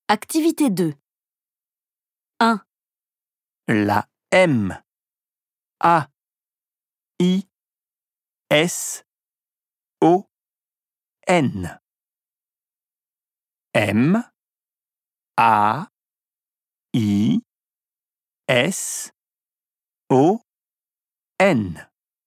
Activité 2. 1, La M. A. I. S. O. N. M. A. I. S. O. N.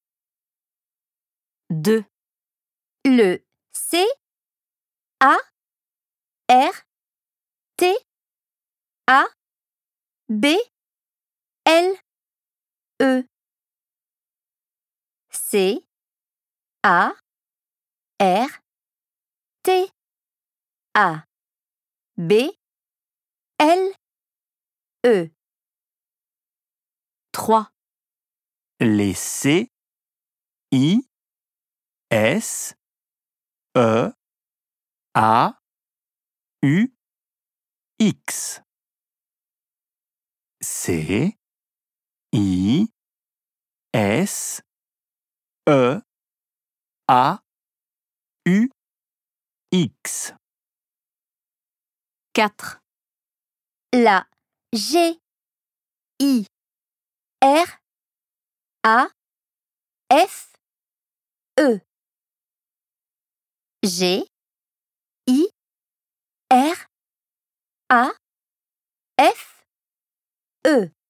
2, Le C A R T A B L E C A R T A B L E 3, Les C. I. S. E. A. U. X. C. I. S. E. A. U. X. 4, La G I R A F E G I R A F E